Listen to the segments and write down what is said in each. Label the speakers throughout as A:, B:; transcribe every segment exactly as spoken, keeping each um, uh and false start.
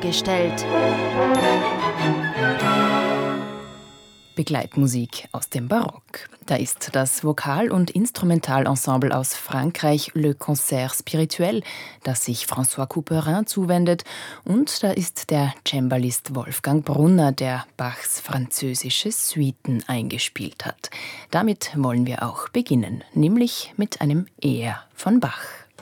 A: gestellt. Begleitmusik aus dem Barock. Da ist das Vokal- und Instrumentalensemble aus Frankreich Le Concert Spirituel, das sich François Couperin zuwendet. Und da ist der Cembalist Wolfgang Brunner, der Bachs französische Suiten eingespielt hat. Damit wollen wir auch beginnen, nämlich mit einem Eher von Bach.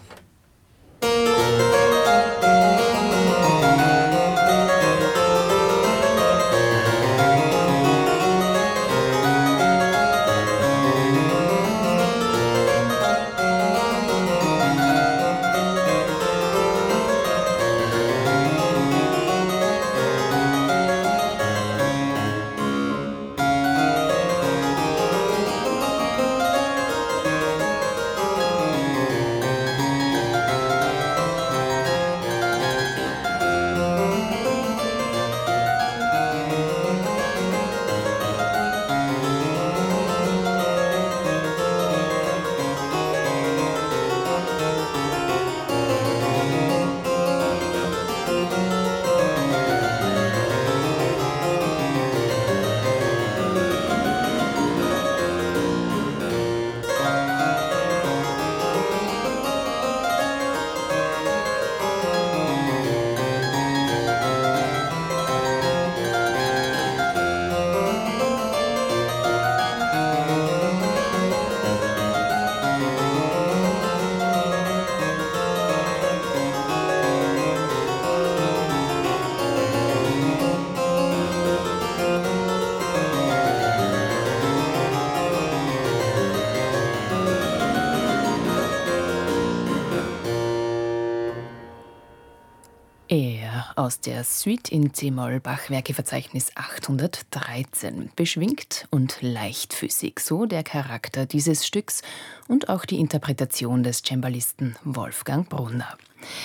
A: Er aus der Suite in C-Moll Bachwerkeverzeichnis achthundertdreizehn. Beschwingt und leichtfüßig, so der Charakter dieses Stücks und auch die Interpretation des Cembalisten Wolfgang Brunner.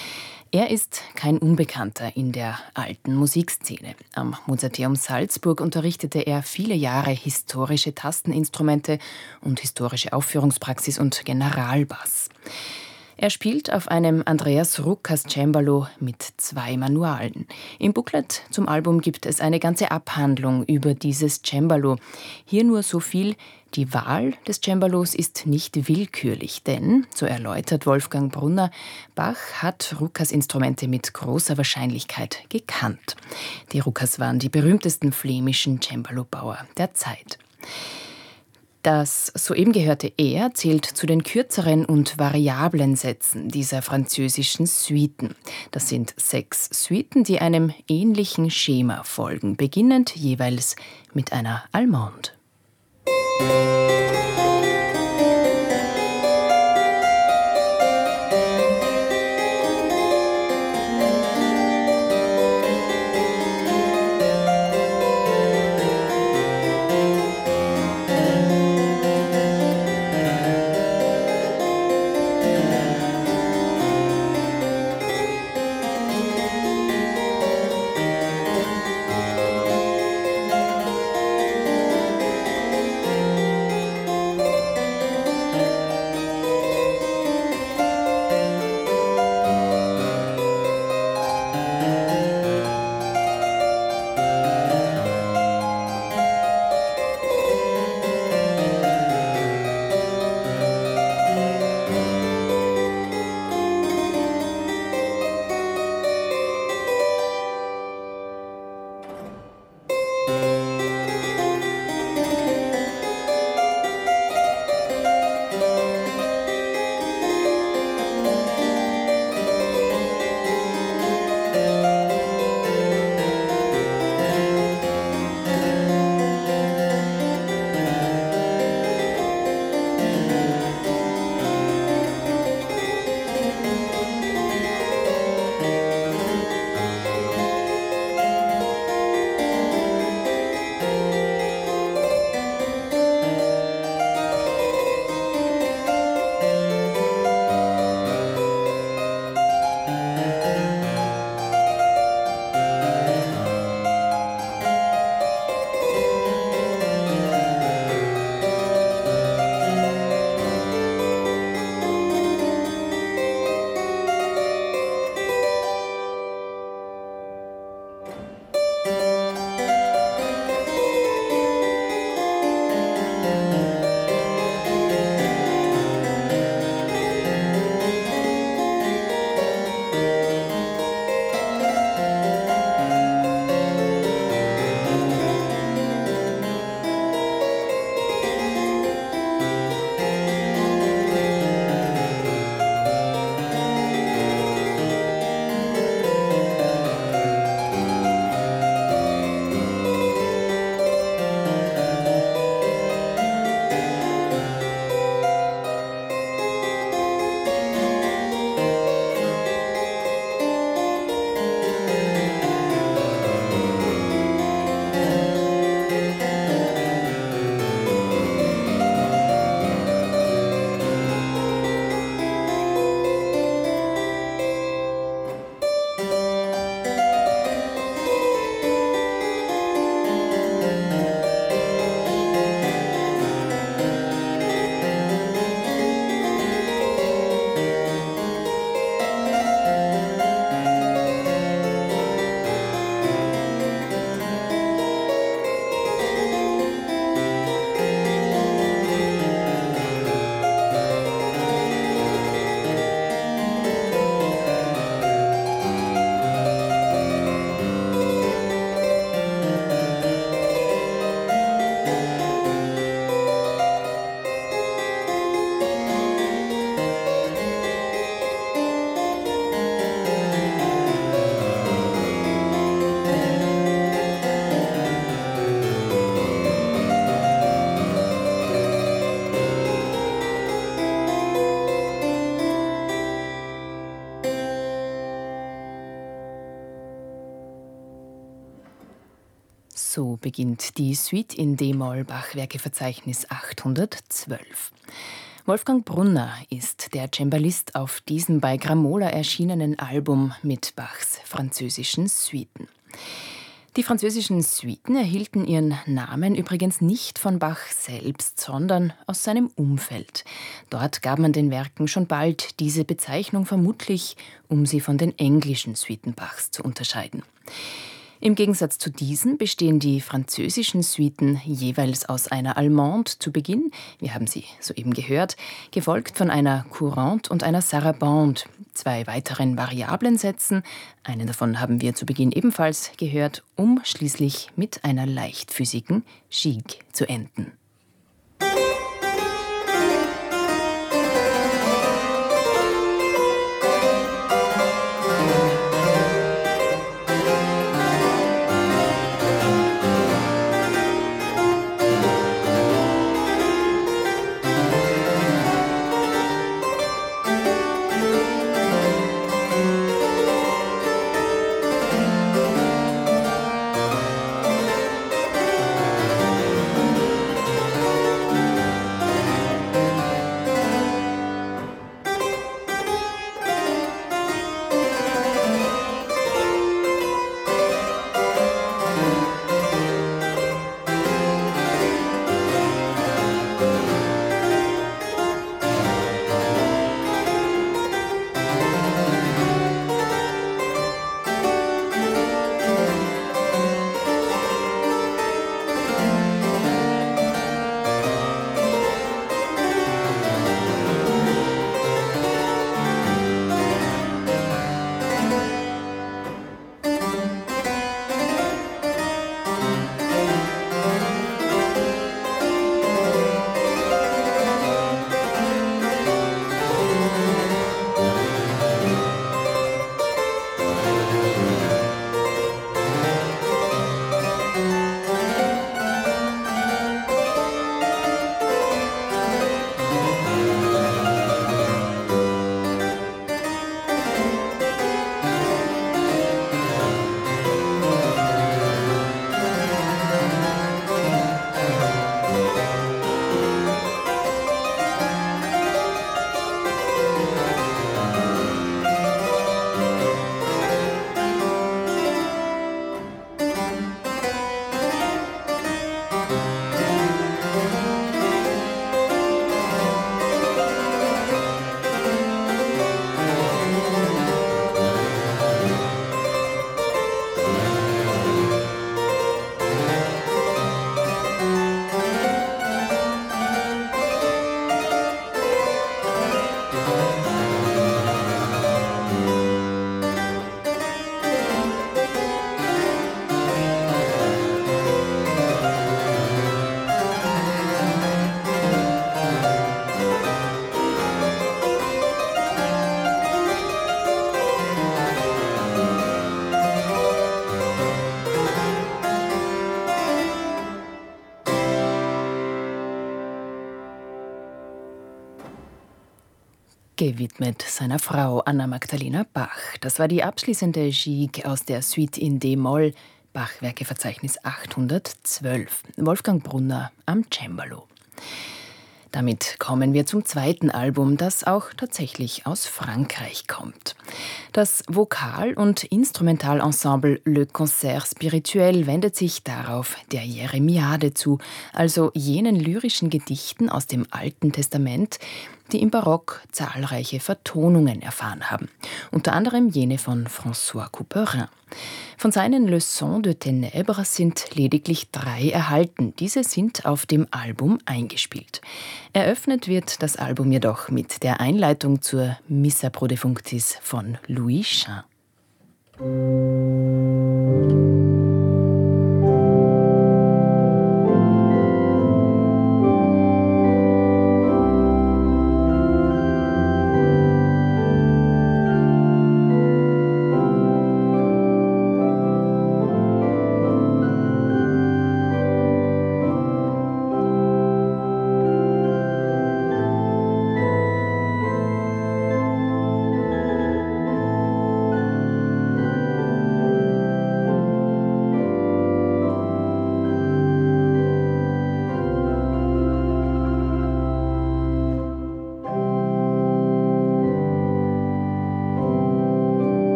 A: Er ist kein Unbekannter in der alten Musikszene. Am Mozarteum Salzburg unterrichtete er viele Jahre historische Tasteninstrumente und historische Aufführungspraxis und Generalbass. Er spielt auf einem Andreas Ruckers Cembalo mit zwei Manualen. Im Booklet zum Album gibt es eine ganze Abhandlung über dieses Cembalo. Hier nur so viel: Die Wahl des Cembalos ist nicht willkürlich, denn, so erläutert Wolfgang Brunner, Bach hat Ruckers Instrumente mit großer Wahrscheinlichkeit gekannt. Die Ruckers waren die berühmtesten flämischen Cembalobauer der Zeit. Das soeben gehörte Er zählt zu den kürzeren und variablen Sätzen dieser französischen Suiten. Das sind sechs Suiten, die einem ähnlichen Schema folgen, beginnend jeweils mit einer Allemande. So beginnt die Suite in D-Moll Bachwerkeverzeichnis achthundertzwölf. Wolfgang Brunner ist der Cembalist auf diesem bei Gramola erschienenen Album mit Bachs französischen Suiten. Die französischen Suiten erhielten ihren Namen übrigens nicht von Bach selbst, sondern aus seinem Umfeld. Dort gab man den Werken schon bald diese Bezeichnung, vermutlich um sie von den englischen Suiten Bachs zu unterscheiden. Im Gegensatz zu diesen bestehen die französischen Suiten jeweils aus einer Allemande zu Beginn, wir haben sie soeben gehört, gefolgt von einer Courante und einer Sarabande, zwei weiteren variablen Sätzen, einen davon haben wir zu Beginn ebenfalls gehört, um schließlich mit einer leichtfüßigen Gigue zu enden. Gewidmet seiner Frau Anna Magdalena Bach. Das war die abschließende Gigue aus der Suite in D-Moll, Bachwerkeverzeichnis achthundertzwölf. Wolfgang Brunner am Cembalo. Damit kommen wir zum zweiten Album, das auch tatsächlich aus Frankreich kommt. Das Vokal- und Instrumentalensemble Le Concert Spirituel wendet sich darauf der Jeremiade zu, also jenen lyrischen Gedichten aus dem Alten Testament, die im Barock zahlreiche Vertonungen erfahren haben, unter anderem jene von François Couperin. Von seinen Leçons de Ténèbres sind lediglich drei erhalten. Diese sind auf dem Album eingespielt. Eröffnet wird das Album jedoch mit der Einleitung zur Missa pro Defunctis von Louis Chain.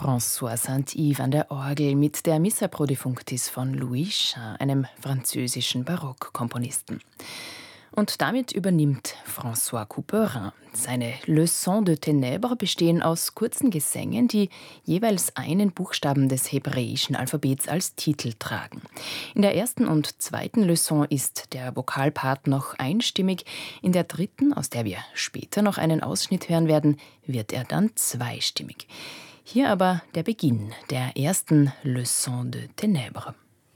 A: François Saint-Yves an der Orgel mit der Missa pro Defunctis von Louis Chain, einem französischen Barockkomponisten. Und damit übernimmt François Couperin. Seine Leçons de Ténèbres bestehen aus kurzen Gesängen, die jeweils einen Buchstaben des hebräischen Alphabets als Titel tragen. In der ersten und zweiten Leçon ist der Vokalpart noch einstimmig. In der dritten, aus der wir später noch einen Ausschnitt hören werden, wird er dann zweistimmig. Hier aber der Beginn der ersten Leçon de Ténèbres.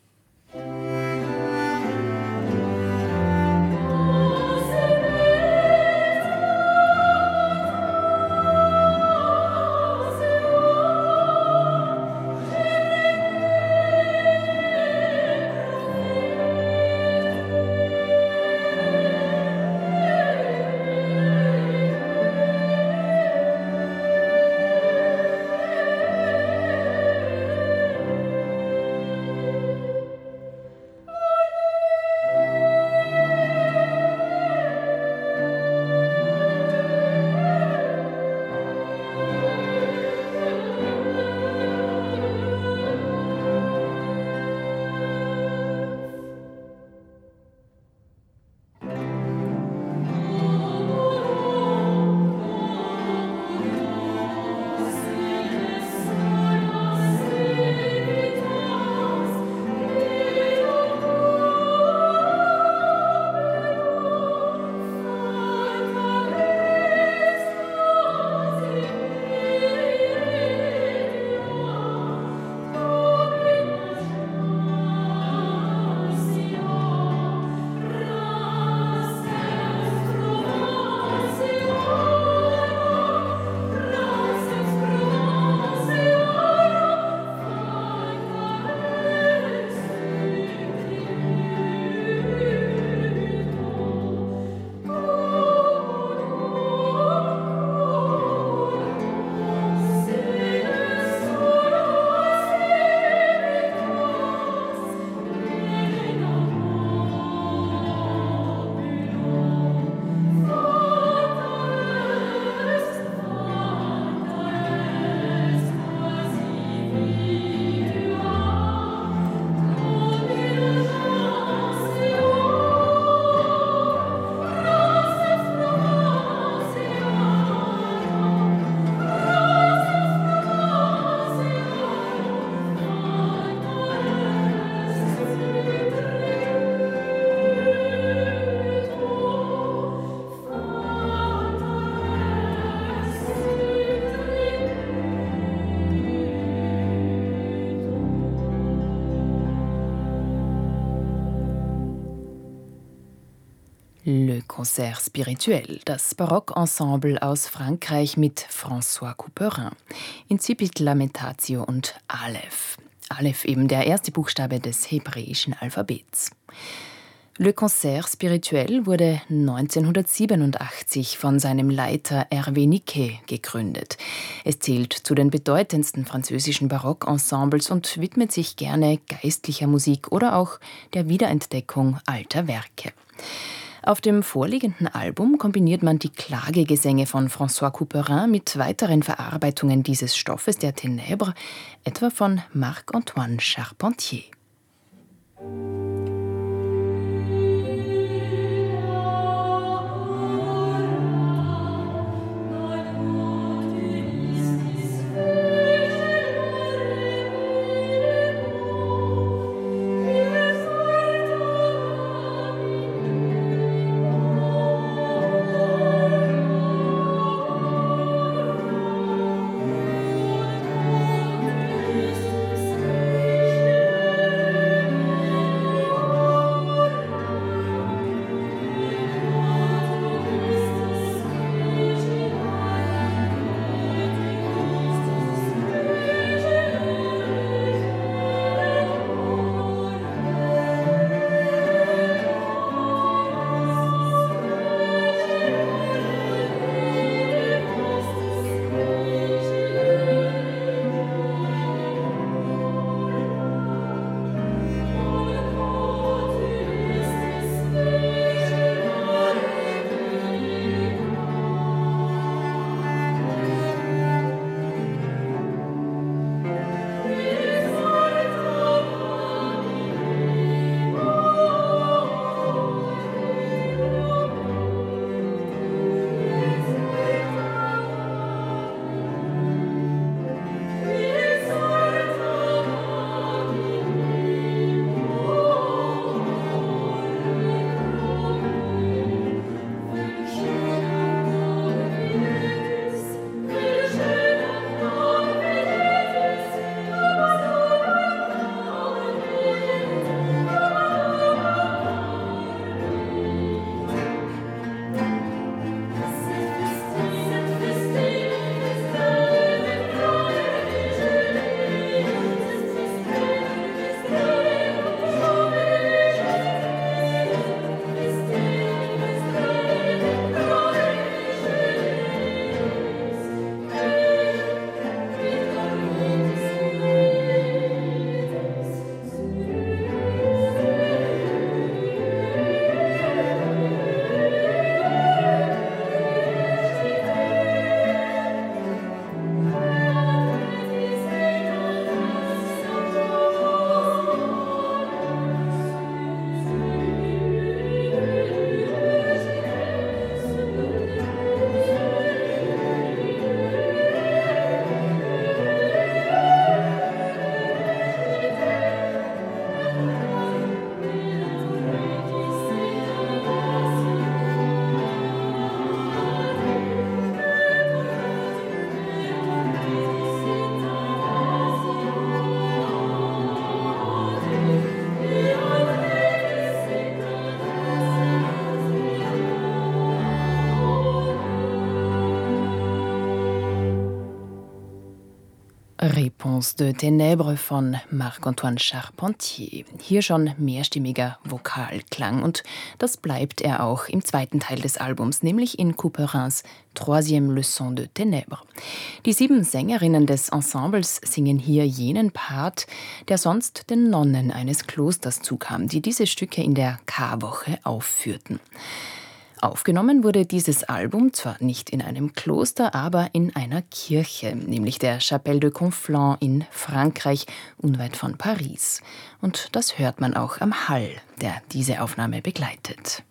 A: Le Concert Spirituel, das Barockensemble aus Frankreich mit François Couperin. Incipit Lamentatio und Aleph. Aleph eben der erste Buchstabe des hebräischen Alphabets. Le Concert Spirituel wurde neunzehnhundertsiebenundachtzig von seinem Leiter Hervé Niquet gegründet. Es zählt zu den bedeutendsten französischen Barockensembles und widmet sich gerne geistlicher Musik oder auch der Wiederentdeckung alter Werke. Auf dem vorliegenden Album kombiniert man die Klagegesänge von François Couperin mit weiteren Verarbeitungen dieses Stoffes der Ténèbres, etwa von Marc-Antoine Charpentier. Réponse de Ténèbres von Marc-Antoine Charpentier. Hier schon mehrstimmiger Vokalklang und das bleibt er auch im zweiten Teil des Albums, nämlich in Couperins Troisième Leçon de Ténèbres. Die sieben Sängerinnen des Ensembles singen hier jenen Part, der sonst den Nonnen eines Klosters zukam, die diese Stücke in der Karwoche aufführten. Aufgenommen wurde dieses Album zwar nicht in einem Kloster, aber in einer Kirche, nämlich der Chapelle de Conflans in Frankreich, unweit von Paris. Und das hört man auch am Hall, der diese Aufnahme begleitet.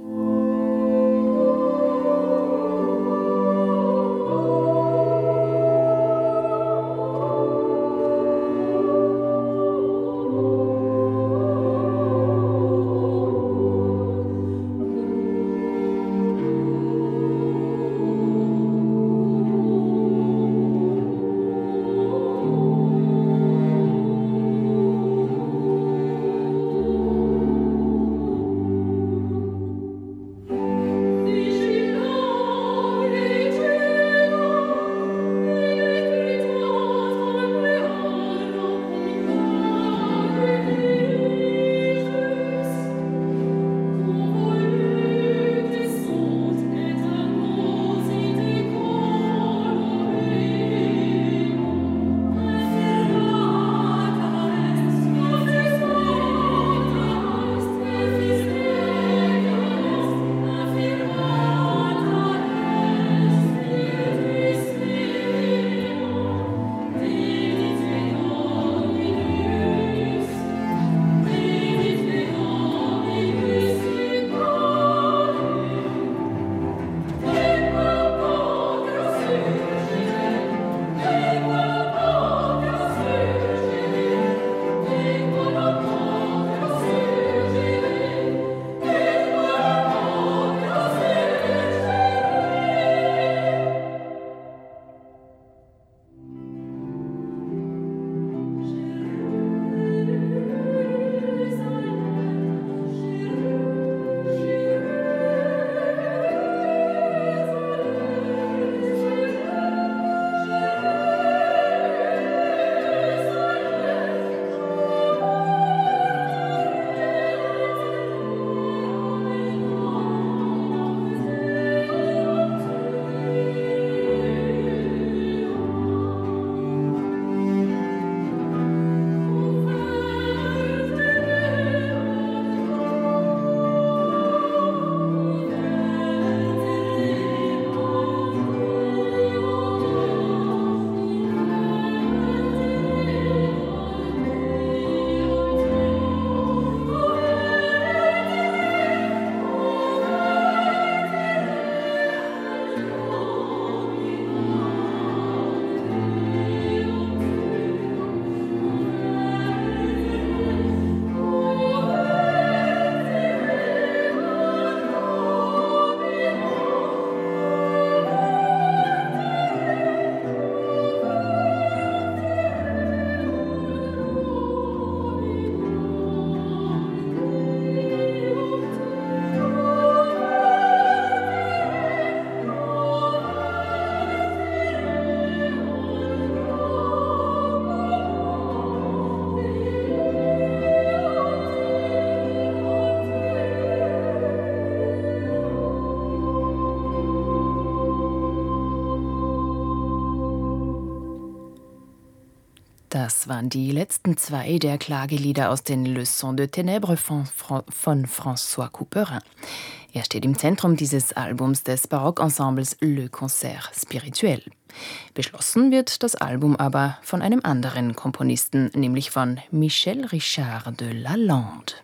A: Das waren die letzten zwei der Klagelieder aus den Leçons de Ténèbres von, von François Couperin. Er steht im Zentrum dieses Albums des Barockensembles Le Concert Spirituel. Beschlossen wird das Album aber von einem anderen Komponisten, nämlich von Michel Richard de Lalande.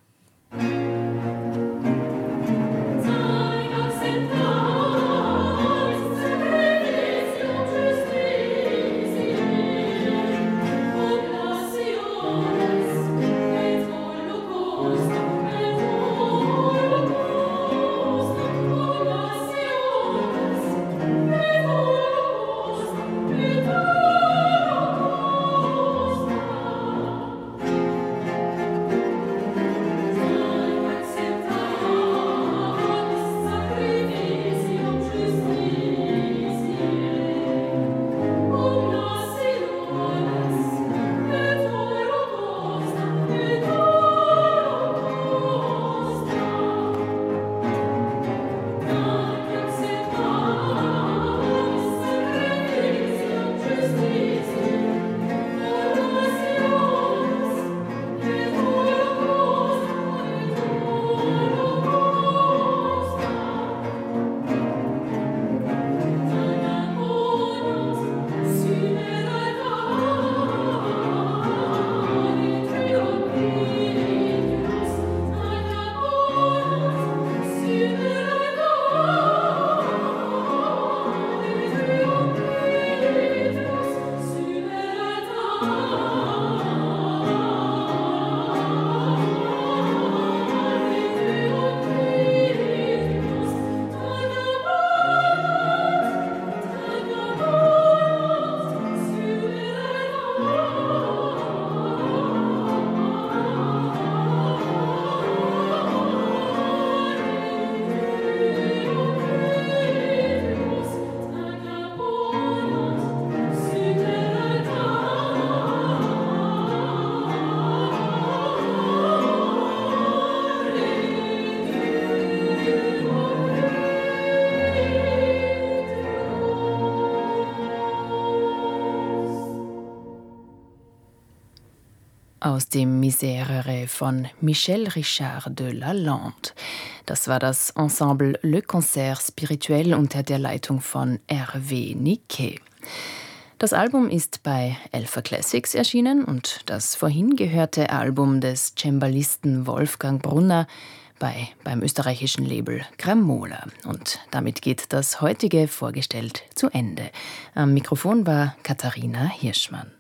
A: Aus dem Miserere von Michel Richard de Lalande. Das war das Ensemble Le Concert Spirituel unter der Leitung von Hervé Niquet. Das Album ist bei Alpha Classics erschienen und das vorhin gehörte Album des Cembalisten Wolfgang Brunner bei, beim österreichischen Label Gramola. Und damit geht das heutige Vorgestellt zu Ende. Am Mikrofon war Katharina Hirschmann.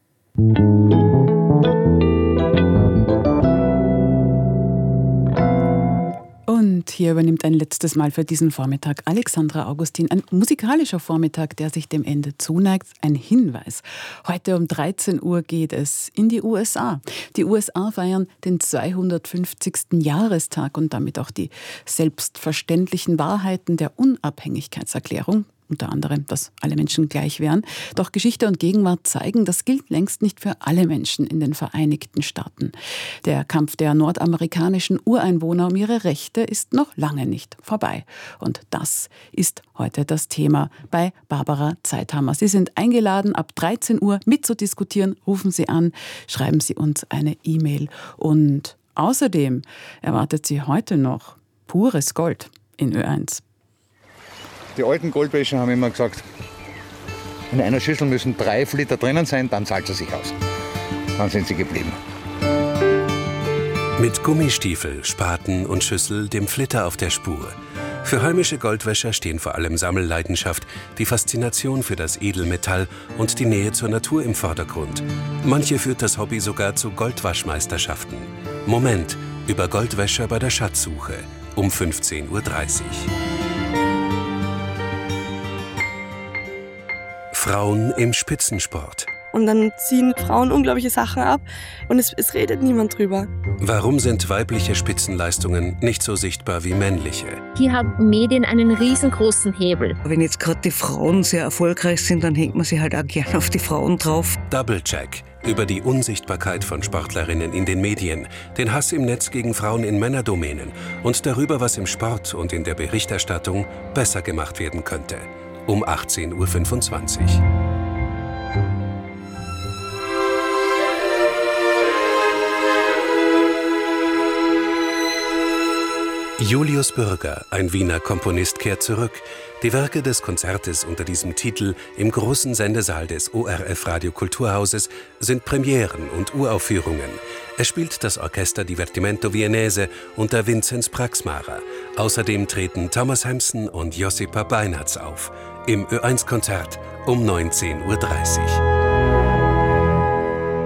B: Und hier übernimmt ein letztes Mal für diesen Vormittag Alexandra Augustin. Ein musikalischer Vormittag, der sich dem Ende zuneigt. Ein Hinweis. Heute um dreizehn Uhr geht es in die U S A. Die U S A feiern den zweihundertfünfzigsten Jahrestag und damit auch die selbstverständlichen Wahrheiten der Unabhängigkeitserklärung. Unter anderem, dass alle Menschen gleich wären. Doch Geschichte und Gegenwart zeigen, das gilt längst nicht für alle Menschen in den Vereinigten Staaten. Der Kampf der nordamerikanischen Ureinwohner um ihre Rechte ist noch lange nicht vorbei. Und das ist heute das Thema bei Barbara Zeithammer. Sie sind eingeladen, ab dreizehn Uhr mitzudiskutieren. Rufen Sie an, schreiben Sie uns eine E-Mail. Und außerdem erwartet Sie heute noch pures Gold in Ö eins.
C: Die alten Goldwäscher haben immer gesagt, in einer Schüssel müssen drei Liter drinnen sein, dann zahlt es sich aus. Dann sind sie geblieben.
D: Mit Gummistiefel, Spaten und Schüssel dem Flitter auf der Spur. Für heimische Goldwäscher stehen vor allem Sammelleidenschaft, die Faszination für das Edelmetall und die Nähe zur Natur im Vordergrund. Manche führt das Hobby sogar zu Goldwaschmeisterschaften. Moment über Goldwäscher bei der Schatzsuche um fünfzehn Uhr dreißig. Frauen im Spitzensport.
E: Und dann ziehen Frauen unglaubliche Sachen ab und es, es redet niemand drüber.
D: Warum sind weibliche Spitzenleistungen nicht so sichtbar wie männliche?
F: Hier haben Medien einen riesengroßen Hebel.
G: Wenn jetzt gerade die Frauen sehr erfolgreich sind, dann hängt man sich halt auch gern auf die Frauen drauf.
D: Double Check über die Unsichtbarkeit von Sportlerinnen in den Medien, den Hass im Netz gegen Frauen in Männerdomänen und darüber, was im Sport und in der Berichterstattung besser gemacht werden könnte. Um achtzehn Uhr fünfundzwanzig. Julius Bürger, ein Wiener Komponist, kehrt zurück. Die Werke des Konzertes unter diesem Titel im großen Sendesaal des O R F Radio Kulturhauses sind Premieren und Uraufführungen. Es spielt das Orchester Divertimento Viennese unter Vinzenz Praxmarer. Außerdem treten Thomas Hampson und Josipa Beinartz auf. Im Ö eins Konzert um neunzehn Uhr dreißig.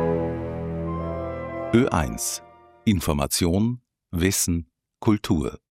H: Ö eins. Information, Wissen, Kultur.